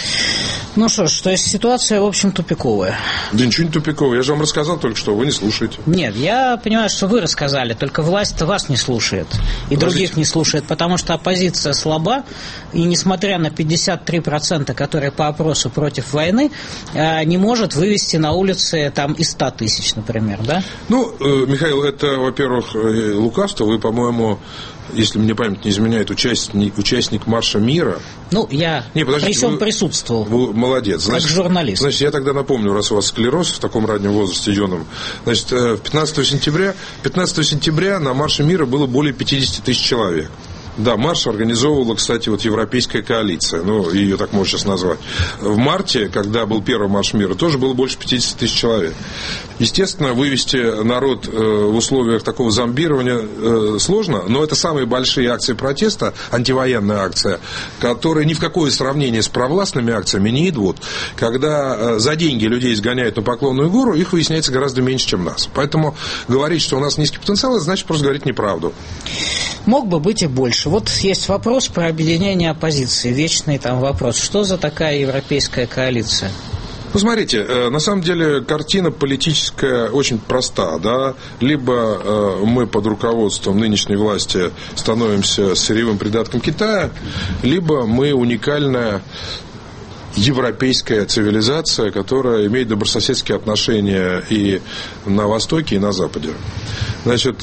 Ну что ж, то есть ситуация, в общем, тупиковая. Да ничего не тупиковая. Я же вам рассказал только что, вы не слушаете. Нет, я понимаю, что вы рассказали, только власть-то вас не слушает. И других не слушает, потому что оппозиция слаба. И несмотря на 53%, которые по опросу против войны, не может вывести на улицы там и 100 тысяч, например, да? Ну, Михаил, это, во-первых, лукавство. Вы, по-моему, если мне память не изменяет, участник Марша мира. Ну, я при всем присутствовал. Вы молодец. Значит, как журналист. Значит, я тогда напомню, раз у вас склероз в таком раннем возрасте юном. Значит, 15 сентября на Марше мира было более 50 тысяч человек. Да, марш организовывала, кстати, вот Европейская коалиция, ну, ее так можно сейчас назвать. В марте, когда был первый марш мира, тоже было больше 50 тысяч человек. Естественно, вывести народ в условиях такого зомбирования сложно, но это самые большие акции протеста, антивоенная акция, которые ни в какое сравнение с провластными акциями не идут. Когда за деньги людей изгоняют на Поклонную гору, их выясняется гораздо меньше, чем нас. Поэтому говорить, что у нас низкий потенциал, это значит просто говорить неправду. Мог бы быть и больше. Вот есть вопрос про объединение оппозиции, вечный там вопрос. Что за такая европейская коалиция? Посмотрите, на самом деле картина политическая очень проста, да. Либо мы под руководством нынешней власти становимся сырьевым придатком Китая, либо мы уникальная европейская цивилизация, которая имеет добрососедские отношения и на Востоке, и на Западе. Значит,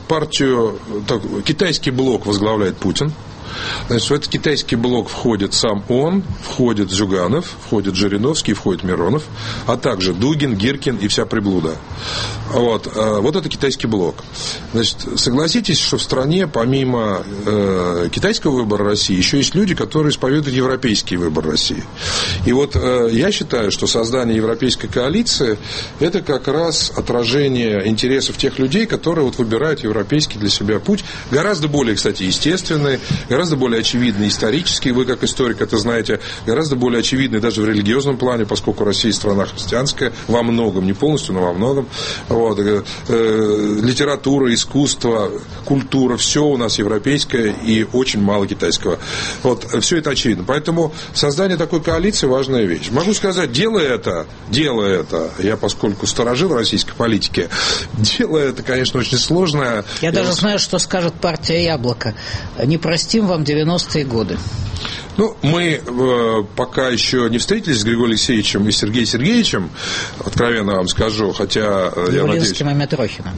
китайский блок возглавляет Путин. Значит, в этот китайский блок входит сам он, входит Зюганов, входит Жириновский, входит Миронов, а также Дугин, Гиркин и вся приблуда. Вот это китайский блок. Значит, согласитесь, что в стране помимо китайского выбора России еще есть люди, которые исповедуют европейский выбор России. И вот я считаю, что создание европейской коалиции – это как раз отражение интересов тех людей, которые вот выбирают европейский для себя путь, гораздо более, кстати, естественный, гораздо более очевидный исторический, вы как историк это знаете, гораздо более очевидный даже в религиозном плане, поскольку Россия страна христианская, во многом, не полностью, но во многом. Вот. Литература, искусство, культура, все у нас европейское и очень мало китайского. Вот. Все это очевидно. Поэтому создание такой коалиции – важная вещь. Могу сказать, делая это, я поскольку сторожил российской политики, делая это, конечно, очень сложно. Я даже знаю, что скажет партия «Яблоко». Не простим вам 90-е годы. Ну, мы пока еще не встретились с Григорием Алексеевичем и Сергеем Сергеевичем, откровенно вам скажу, хотя я надеюсь... Явлинским и Митрохиным.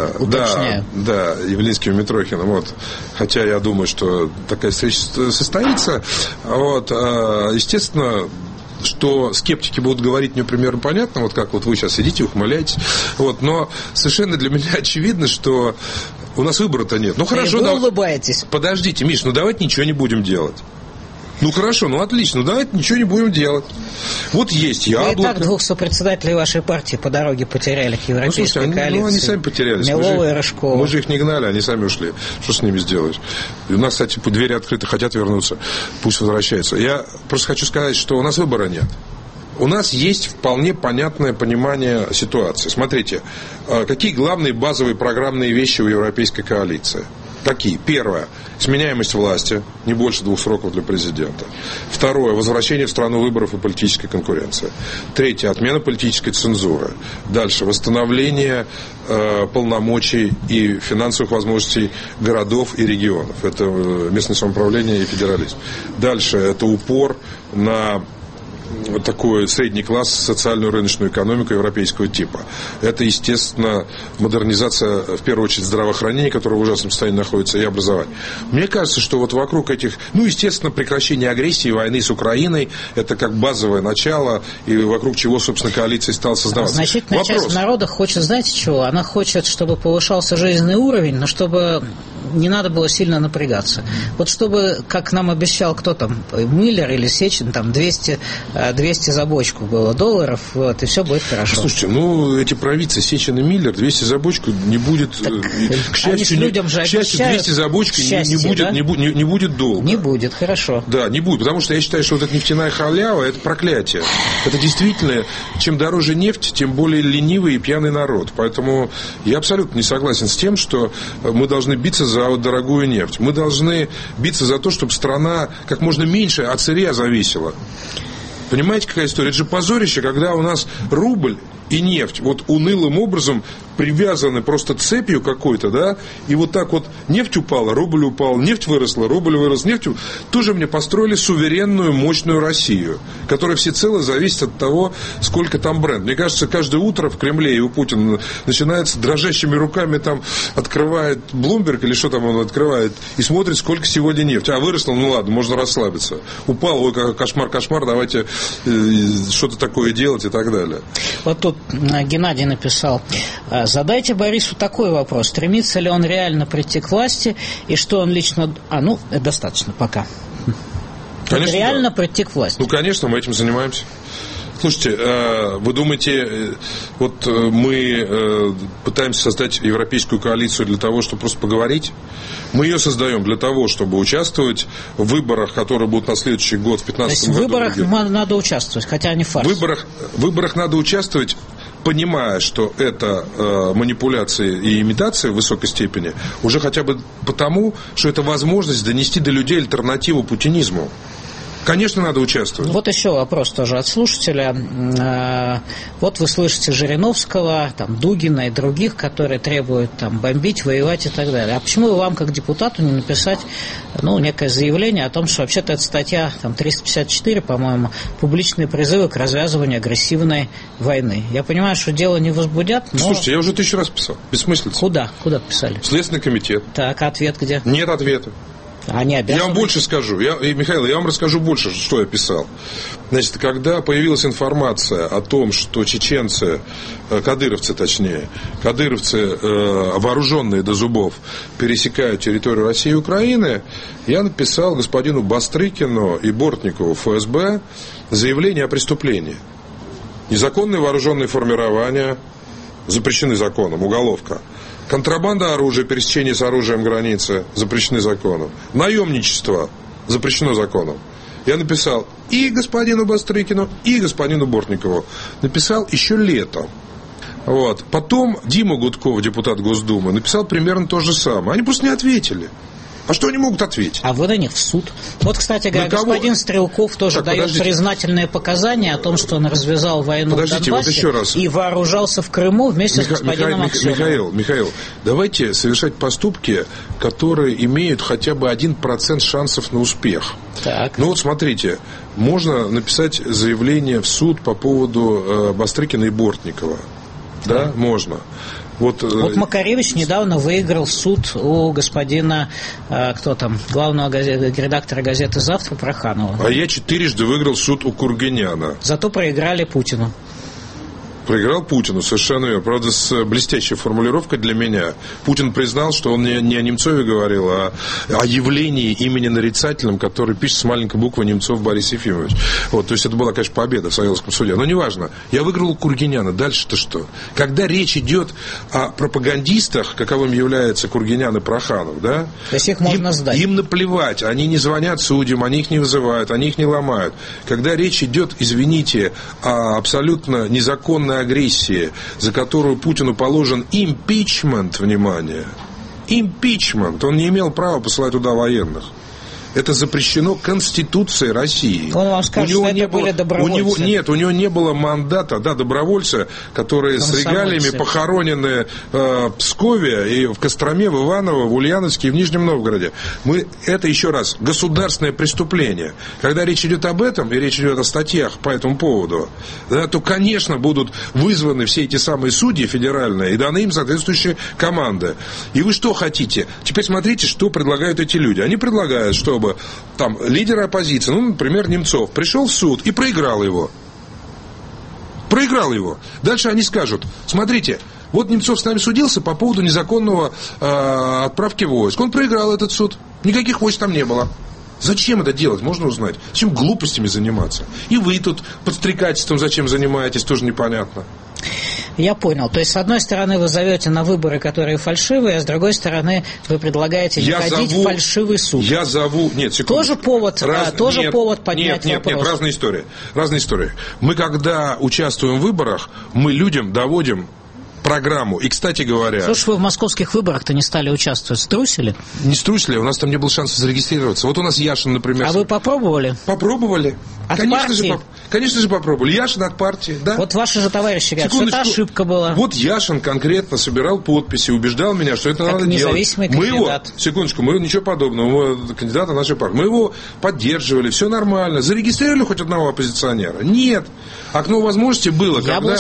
Да, Явлинским и Митрохиным, вот. Хотя я думаю, что такая встреча состоится. Вот, естественно, что скептики будут говорить мне примерно понятно, вот как вот вы сейчас сидите, ухмыляетесь, вот, но совершенно для меня очевидно, что у нас выбора-то нет. Ну хорошо, вы улыбаетесь. Подождите, Миш, ну давайте ничего не будем делать. Ну хорошо, ну отлично, ну давайте ничего не будем делать. Вот есть «Яблоко». Вы и так 2 сопредседателей вашей партии по дороге потеряли к европейской коалиции. Они сами потерялись. Милова и Рыжкова. Мы же их не гнали, они сами ушли. Что с ними сделаешь? И у нас, кстати, двери открыты, хотят вернуться. Пусть возвращаются. Я просто хочу сказать, что у нас выбора нет. у нас есть вполне понятное понимание ситуации. Смотрите, какие главные базовые программные вещи у европейской коалиции? Какие? Первое. Сменяемость власти, не больше 2 сроков для президента. Второе. Возвращение в страну выборов и политической конкуренции. Третье. Отмена политической цензуры. Дальше. Восстановление полномочий и финансовых возможностей городов и регионов. Это местное самоуправление и федерализм. Дальше. Это упор на такой средний класс, социальную рыночную экономику европейского типа. Это, естественно, модернизация, в первую очередь, здравоохранения, которое в ужасном состоянии находится, и образования. Мне кажется, что вот вокруг этих, естественно, прекращение агрессии, войны с Украиной, это как базовое начало, и вокруг чего, собственно, коалиция стала создаваться. Значительная часть народа хочет, знаете чего? Она хочет, чтобы повышался жизненный уровень, но чтобы не надо было сильно напрягаться. Вот чтобы, как нам обещал кто там, Миллер или Сечин, там 200 за бочку было долларов, вот, и все будет хорошо. Слушайте, эти провидцы Сечин и Миллер 200 за бочку не будет. К счастью, людям же 200 за бочку не будет долго. Не будет, хорошо. Да, не будет, потому что я считаю, что вот эта нефтяная халява – это проклятие. Это действительно, чем дороже нефть, тем более ленивый и пьяный народ. Поэтому я абсолютно не согласен с тем, что мы должны биться за дорогую нефть. Мы должны биться за то, чтобы страна как можно меньше от сырья зависела. Понимаете, какая история? Это же позорище, когда у нас рубль и нефть вот унылым образом привязаны просто цепью какой-то, да, и вот так вот нефть упала, рубль упал, нефть выросла, рубль вырос, нефть тоже мне построили суверенную, мощную Россию, которая всецело зависит от того, сколько там бренд. Мне кажется, каждое утро в Кремле и у Путина начинается дрожащими руками там открывает Bloomberg или что там он открывает и смотрит, сколько сегодня нефть. А выросла, ладно, можно расслабиться. Упал, ой, кошмар, давайте что-то такое делать и так далее. Вот тут Геннадий написал: задайте Борису такой вопрос: стремится ли он реально прийти к власти и что он лично... достаточно пока. Конечно, реально прийти к власти. Конечно, мы этим занимаемся. Слушайте, вы думаете, вот мы пытаемся создать европейскую коалицию для того, чтобы просто поговорить? Мы ее создаем для того, чтобы участвовать в выборах, которые будут на следующий год, в 2015 году. В выборах надо участвовать, хотя они фарс. В выборах надо участвовать, понимая, что это манипуляции и имитации в высокой степени, уже хотя бы потому, что это возможность донести до людей альтернативу путинизму. Конечно, надо участвовать. Вот еще вопрос тоже от слушателя. Вот вы слышите Жириновского, там, Дугина и других, которые требуют там, бомбить, воевать и так далее. А почему вам, как депутату, не написать некое заявление о том, что вообще-то эта статья там, 354, по-моему, публичные призывы к развязыванию агрессивной войны? Я понимаю, что дело не возбудят, но... Слушайте, я уже 1000 раз писал. Бессмыслица. Куда писали? Следственный комитет. Так, а ответ где? Нет ответа. Они обязаны... Я вам больше скажу. Михаил, я вам расскажу больше, что я писал. Значит, когда появилась информация о том, что чеченцы, кадыровцы, вооруженные до зубов, пересекают территорию России и Украины, я написал господину Бастрыкину и Бортникову ФСБ заявление о преступлении. Незаконные вооруженные формирования запрещены законом, уголовка. Контрабанда оружия, пересечение с оружием границы запрещены законом. Наемничество запрещено законом. Я написал и господину Бастрыкину, и господину Бортникову. Написал еще летом. Вот. Потом Дима Гудков, депутат Госдумы, написал примерно то же самое. Они просто не ответили. А что они могут ответить? А вы на них в суд. Вот, кстати говоря, господин Стрелков тоже дает признательные показания о том, что он развязал войну в Донбассе вот еще раз. И вооружался в Крыму вместе с господином Аксеновым. Михаил, давайте совершать поступки, которые имеют хотя бы 1% шансов на успех. Так. Вот смотрите, можно написать заявление в суд по поводу Бастрыкина и Бортникова. Да, можно. Вот Макаревич недавно выиграл суд у господина, главного редактора газеты «Завтра» Проханова. А я 4 выиграл суд у Кургиняна. Зато проиграли Путину. Проиграл Путину, совершенно верно. Правда, с блестящей формулировкой для меня. Путин признал, что он не о Немцове говорил, а о явлении имени нарицательном, который пишет с маленькой буквы Немцов Борис Ефимович. Вот, то есть это была, конечно, победа в Савеловском суде. Но неважно. Я выиграл у Кургиняна. Дальше-то что? Когда речь идет о пропагандистах, каковым являются Кургинян и Проханов, да? То есть их можно сдать. Им наплевать. Они не звонят судьям, они их не вызывают, они их не ломают. Когда речь идет, извините, о абсолютно незаконной агрессии, за которую Путину положен импичмент, внимание, импичмент, он не имел права посылать туда военных. Это запрещено Конституцией России. Он вам скажет, что это были добровольцы. У него не было мандата, да, добровольцы, которые с регалиями похоронены в Пскове и в Костроме, в Иваново, в Ульяновске и в Нижнем Новгороде. Это еще раз государственное преступление. Когда речь идет об этом, и речь идет о статьях по этому поводу, да, то, конечно, будут вызваны все эти самые судьи федеральные и даны им соответствующие команды. И вы что хотите? Теперь смотрите, что предлагают эти люди. Они предлагают, чтобы там лидер оппозиции, например, Немцов, пришел в суд и проиграл его. Проиграл его. Дальше они скажут: смотрите, вот Немцов с нами судился по поводу незаконного отправки войск. Он проиграл этот суд. Никаких войск там не было. Зачем это делать, можно узнать? Зачем глупостями заниматься? И вы тут подстрекательством зачем занимаетесь, тоже непонятно. Я понял. То есть, с одной стороны, вы зовете на выборы, которые фальшивые, а с другой стороны, вы предлагаете не ходить в фальшивый суд. Я зову... Нет, секундочку. Тоже повод поднять вопрос. Нет, разные истории. Мы, когда участвуем в выборах, мы людям доводим программу. И, кстати говоря... Слушай, вы в московских выборах-то не стали участвовать. Струсили? Не струсили, у нас там не было шанса зарегистрироваться. Вот у нас Яшин, например... А вы попробовали? Попробовали. От партии? Конечно же попробовали. Яшин от партии, да. Вот ваши же товарищи говорят, что это ошибка была. Вот Яшин конкретно собирал подписи, убеждал меня, что это надо делать. Независимый кандидат. Мы ничего подобного, кандидата нашей партии. Мы его поддерживали, все нормально. Зарегистрировали хоть одного оппозиционера? Нет. Окно возможности было,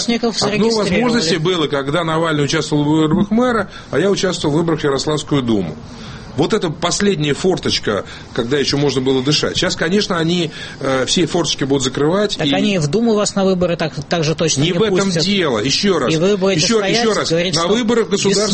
когда Навальный участвовал в выборах мэра, а я участвовал в выборах в Ярославскую Думу. Вот это последняя форточка, когда еще можно было дышать. Сейчас, конечно, они все форточки будут закрывать. Так они в Думу вас на выборы так же точно не пустят. Не в этом дело. Еще раз. И вы будете еще раз. Говорить, на выборах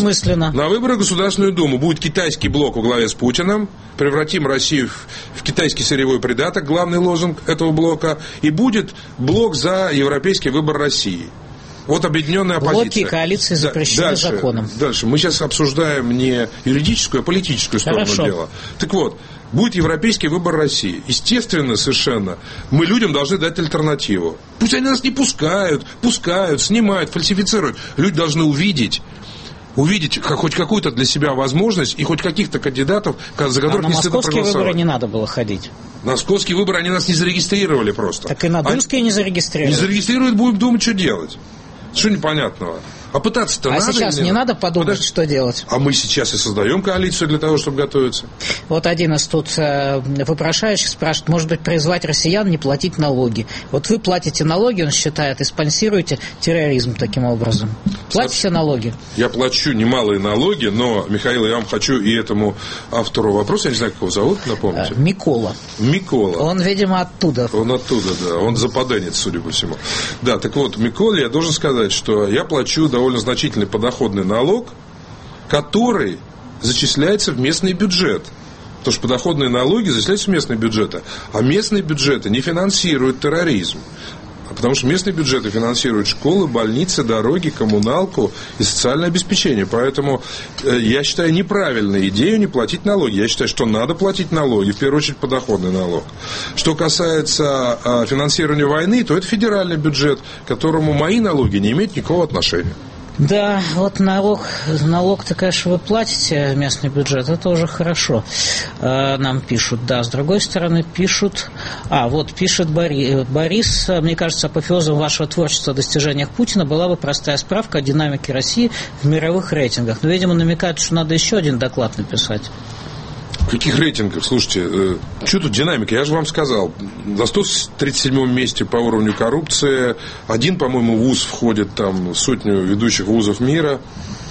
в Государственную Думу будет китайский блок во главе с Путиным. Превратим Россию в китайский сырьевой придаток, главный лозунг этого блока. И будет блок за европейский выбор России. Вот объединенная оппозиция. Блоки и коалиции запрещены законом. Дальше. Мы сейчас обсуждаем не юридическую, а политическую сторону дела. Так вот, будет европейский выбор России. Естественно, совершенно, мы людям должны дать альтернативу. Пусть они нас не пускают, снимают, фальсифицируют. Люди должны увидеть хоть какую-то для себя возможность и хоть каких-то кандидатов, за которых не стыдно проголосовать. На московские выборы не надо было ходить. На московские выборы они нас не зарегистрировали просто. Так и на думские не зарегистрировали. Не зарегистрируют, будем думать, что делать. Что непонятного? А пытаться-то надо? А сейчас не надо подумать, что делать? А мы сейчас и создаем коалицию для того, чтобы готовиться. Вот один из тут вопрошающих спрашивает, может быть, призвать россиян не платить налоги. Вот вы платите налоги, он считает, и спонсируете терроризм таким образом. Платите налоги? Я плачу немалые налоги, но, Михаил, я вам хочу и этому автору вопроса, я не знаю, как его зовут, напомните. Микола. Он, видимо, оттуда. Он оттуда, да. Он западенец, судя по всему. Да, так вот, Миколе я должен сказать, что я плачу довольно значительный подоходный налог, который зачисляется в местный бюджет. Потому что подоходные налоги зачисляются в местные бюджеты. А местные бюджеты не финансируют терроризм. Потому что местные бюджеты финансируют школы, больницы, дороги, коммуналку и социальное обеспечение. Поэтому я считаю неправильной идею не платить налоги. Я считаю, что надо платить налоги, в первую очередь подоходный налог. Что касается финансирования войны, то это федеральный бюджет, к которому мои налоги не имеют никакого отношения. Да, вот налог-то, конечно, вы платите в местный бюджет, это уже хорошо, нам пишут. Да, с другой стороны пишет Борис, мне кажется, апофеозом вашего творчества о достижениях Путина была бы простая справка о динамике России в мировых рейтингах. Но, видимо, намекают, что надо еще один доклад написать. В каких рейтингах? Слушайте, что тут динамика? Я же вам сказал, на 137-м месте по уровню коррупции. Один, по-моему, вуз входит там в сотню ведущих вузов мира.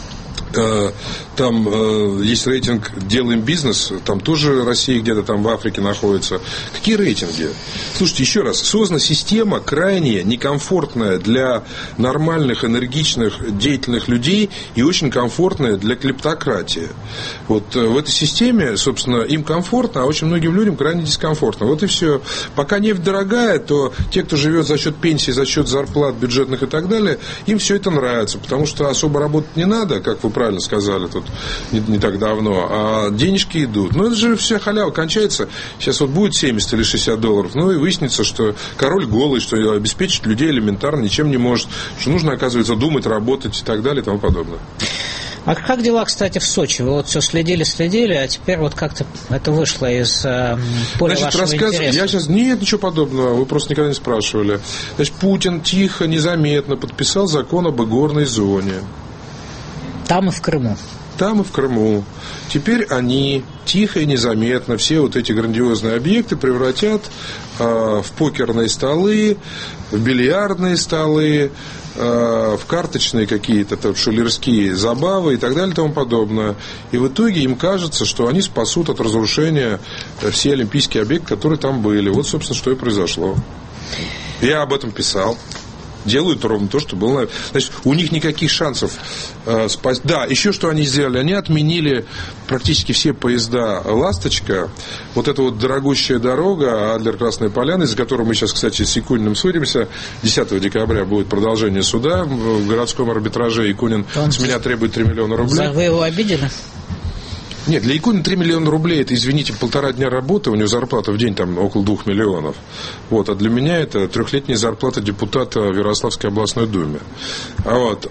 Там есть рейтинг «Делаем бизнес», там тоже Россия где-то там в Африке находится. Какие рейтинги? Слушайте, еще раз, создана система крайне некомфортная для нормальных, энергичных, деятельных людей и очень комфортная для клептократии. Вот в этой системе, собственно, им комфортно, а очень многим людям крайне дискомфортно. Вот и все. Пока нефть дорогая, то те, кто живет за счет пенсии, за счет зарплат бюджетных и так далее, им все это нравится, потому что особо работать не надо, как вы правильно сказали тут не так давно, а денежки идут. Ну, это же вся халява кончается. Сейчас вот будет 70 или 60 долларов, ну, и выяснится, что король голый, что обеспечить людей элементарно ничем не может, что нужно, оказывается, думать, работать и так далее и тому подобное. А как дела, кстати, в Сочи? Вы вот все следили, а теперь вот как-то это вышло из поля вашего интереса. Я сейчас... Нет, ничего подобного, вы просто никогда не спрашивали. Значит, Путин тихо, незаметно подписал закон об игорной зоне. Там и в Крыму. Там и в Крыму. Теперь они тихо и незаметно все вот эти грандиозные объекты превратят в покерные столы, в бильярдные столы, в карточные какие-то там шулерские забавы и так далее и тому подобное. И в итоге им кажется, что они спасут от разрушения все олимпийские объекты, которые там были. Вот, собственно, что и произошло. Я об этом писал. Делают ровно то, что было. Значит, у них никаких шансов спасти. Да, еще что они сделали. Они отменили практически все поезда «Ласточка». Вот эта вот дорогущая дорога Адлер-Красная Поляна, из-за которой мы сейчас, кстати, с Якуниным судимся. 10 декабря будет продолжение суда в городском арбитраже. Якунин с меня требует 3 миллиона рублей. Вы его обидели? Нет, для Якунина 3 миллиона рублей, это, извините, 1,5 дня работы, у него зарплата в день там около 2 миллионов. Вот, а для меня это 3-летняя зарплата депутата в Ярославской областной думе. Вот,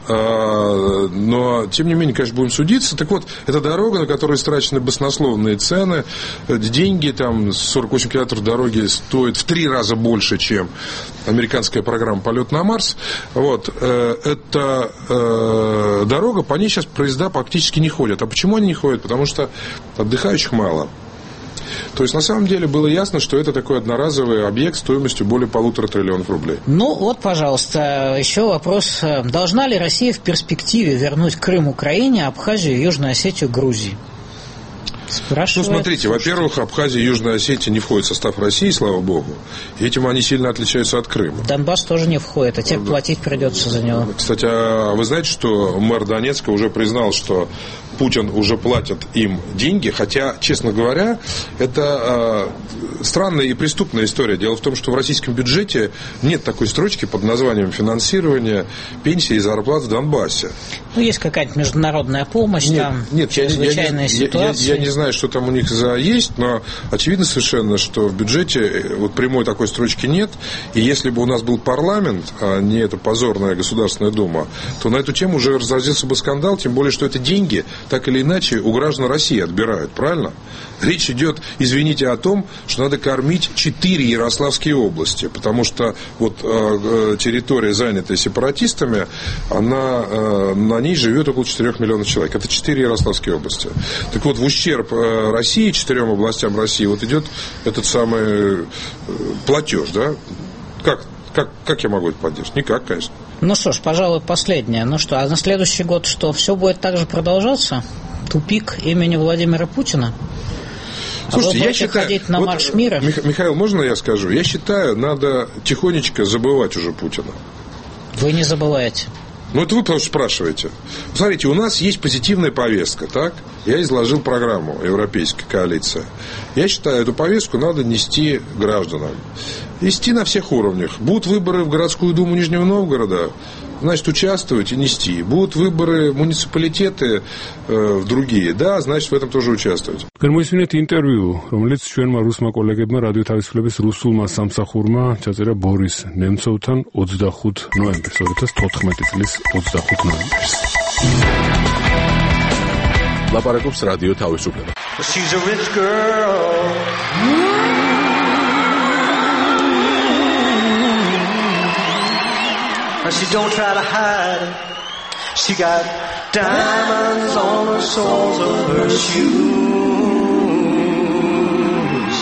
но, тем не менее, конечно, будем судиться. Так вот, это дорога, на которой истрачены баснословные цены, деньги, там, 48 километров дороги стоит в 3 раза больше, чем американская программа «Полет на Марс». Вот, эта дорога, по ней сейчас поезда практически не ходят. А почему они не ходят? Потому что отдыхающих мало. То есть, на самом деле, было ясно, что это такой одноразовый объект стоимостью более 1,5 триллионов рублей. Ну, вот, пожалуйста, еще вопрос. Должна ли Россия в перспективе вернуть Крым Украине, Абхазию, Южную Осетию Грузии? Спрашивает, смотрите, во-первых, Абхазия и Южная Осетия не входят в состав России, слава богу. И этим они сильно отличаются от Крыма. Донбасс тоже не входит, а теперь платить придется за него. Кстати, а вы знаете, что мэр Донецка уже признал, что Путин уже платит им деньги, хотя, честно говоря, это странная и преступная история. Дело в том, что в российском бюджете нет такой строчки под названием «Финансирование пенсий и зарплат в Донбассе». Ну, есть какая-то международная помощь, чрезвычайная ситуация. Я не знаю, что там у них есть, но очевидно совершенно, что в бюджете вот прямой такой строчки нет. И если бы у нас был парламент, а не эта позорная Государственная Дума, то на эту тему уже разразился бы скандал, тем более, что это деньги так или иначе у граждан России отбирают, правильно? Речь идет, извините, о том, что надо кормить 4 Ярославские области, потому что вот территория, занятая сепаратистами, на ней живет около 4 миллионов человек. Это 4 Ярославские области. Так вот, в ущерб России, 4 областям России, вот идет этот самый платеж, да? Как я могу это поддержать? Никак, конечно. Ну что ж, пожалуй, последнее. Ну что, а на следующий год что, все будет так же продолжаться? Тупик имени Владимира Путина? Слушайте, я считаю... ходить на марш мира? Михаил, можно я скажу? Я считаю, надо тихонечко забывать уже Путина. Вы не забываете. Ну, это вы потому что спрашиваете. Смотрите, у нас есть позитивная повестка, так? Я изложил программу Европейской коалиции. Я считаю, эту повестку надо нести гражданам. Нести на всех уровнях. Будут выборы в городскую думу Нижнего Новгорода, значит, участвовать и нести. Будут выборы в муниципалитеты в другие, да, значит, в этом тоже участвовать. Გამოისმინეთ ინტერვიუ, რომელიც ჩვენმა რუსმა კოლეგებმა რადიო თავისუფლების რუსულმა სამსახურმა ჩაწერა ბორის ნემცოვთან 25 ნოემბერს, 2014 წლის 25 ნოემბერს. ლაპარაკობს რადიო თავისუფლება. She's a rich girl. And she don't try to hide it. She got diamonds on the soles of her shoes.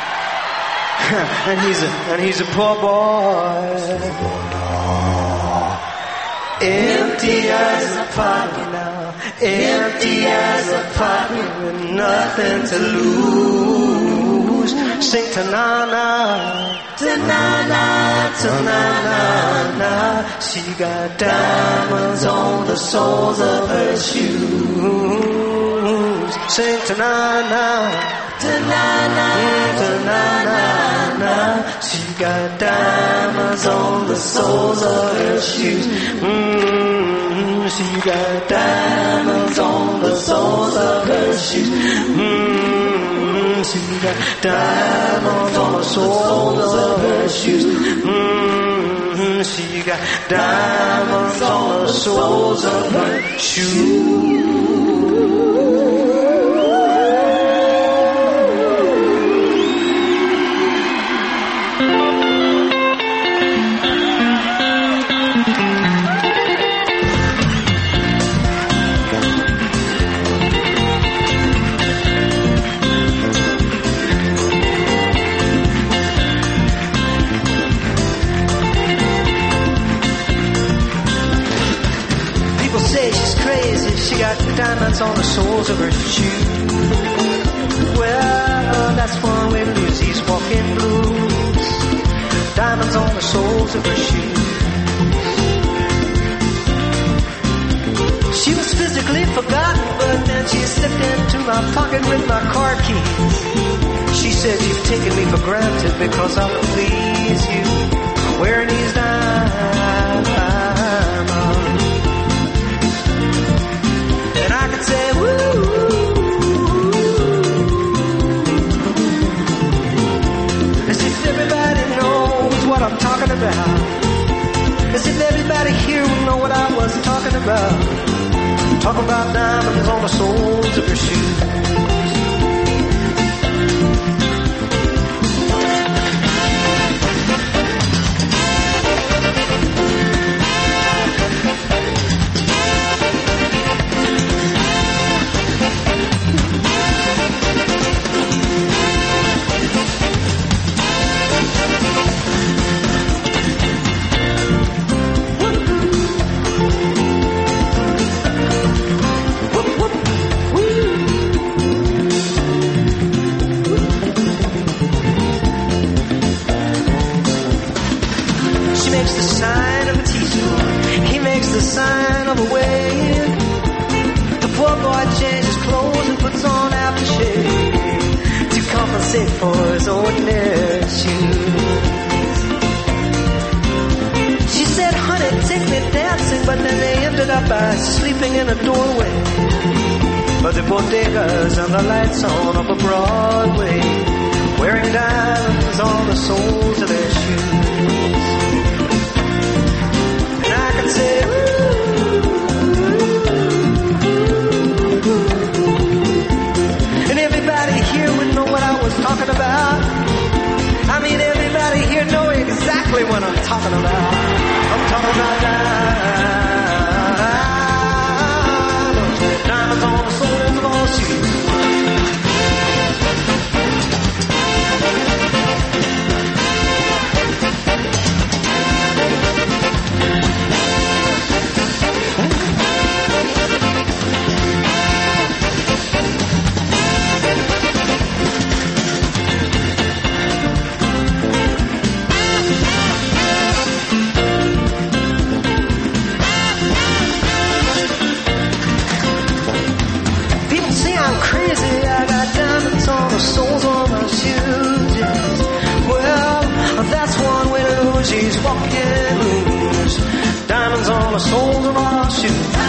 And he's a poor boy. Empty as a pocket now. empty as a pocket with nothing to lose. Sing ta-na-na, ta-na-na, ta-na-na-na. She got diamonds on the soles of her shoes. Sing ta-na-na, ta-na-na, ta-na-na-na. She got diamonds on the soles of her shoes. She got diamonds on the soles of her shoes. She got diamonds on the soles of her shoes. She got diamonds on the soles of her shoes. She got diamonds on the soles of her shoes. Well, that's one way to lose these walking blues. Diamonds on the soles of her shoes. She was physically forgotten, but then she slipped into my pocket with my car keys. She said, you've taken me for granted because I will please you. Wearing these diamonds. Say, woo, as if everybody knows what I'm talking about. As if everybody here will know what I was talking about. Talking about diamonds on the soles of your shoes. Sign of a wave. The poor boy changes clothes and puts on aftershave to compensate for his ordinary shoes. She said, honey, take me dancing, but then they ended up by sleeping in a doorway. But the bodegas and the lights on up a Broadway, wearing diamonds on the soles of their shoes. And I could say, talking about. I mean, everybody here know exactly what I'm talking about. I'm talking about diamonds on the soles of all shoes. Soles on my shoes, yes. Well, that's one way to lose. She's walking loose. Diamonds on the soles of our shoes.